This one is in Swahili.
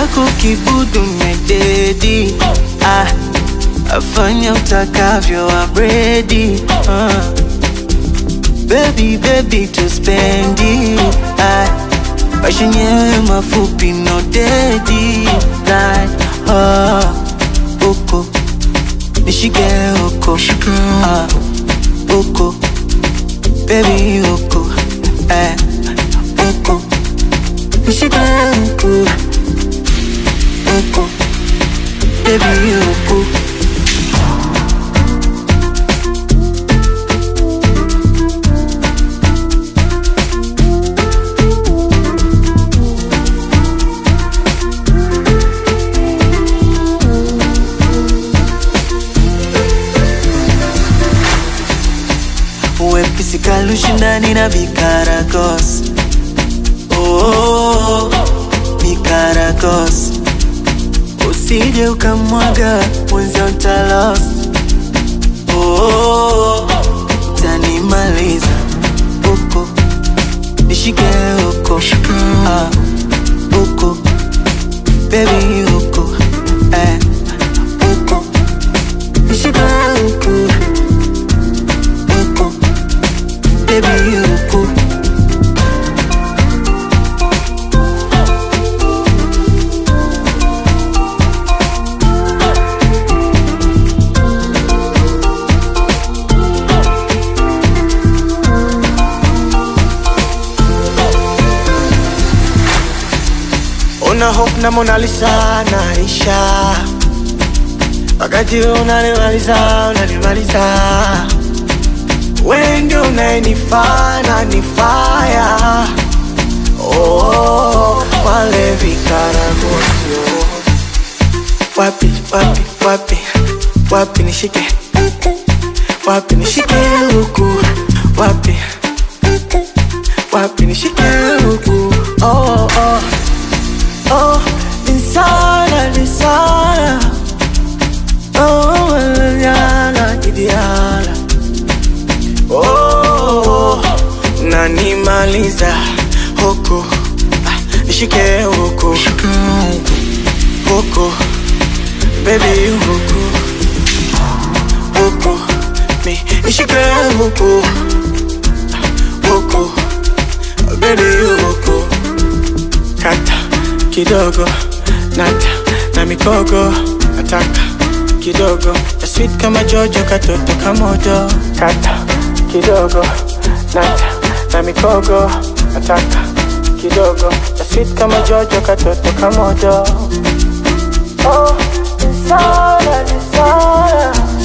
kukibudu mededi. Afanya utakavyo I'm ready. Baby, baby to spend it. Maisha yenyewe mafupi no dedi. Like, uko nishike uko, uko baby uko, uko nishike uko, uko baby uko. Wepisi kalushindani na Vikaragos. Oh, Vikaragos. Usije ukamwaga mwenza utalost. Oh, utanimaliza uko nishike uko, uko baby uko, uko nishike uko, uko baby uko. Una hope na Mona Lisa naisha, wakati unanimaliza. Wewe ndio unanifanya nifaya. Oh, wale Vikaragos. Wapi, wapi, wapi, wapi nishike, wapi nishike huku, wapi, wapi nishike huku. Oh, oh, oh, insana, insana. Oh, yana ideala. Oh, nanimaliza huku, nishike huku, huku baby huku, huku mi nishike huku, huku baby huku. Kata kidogo, nata na mikogo, nataka kidogo ya sweet kama Jojo, katoto kamodo. Kata kidogo, nata na mikogo, nataka kidogo ya sweet kama Jojo, katoto kamodo. Oh, insana, insana.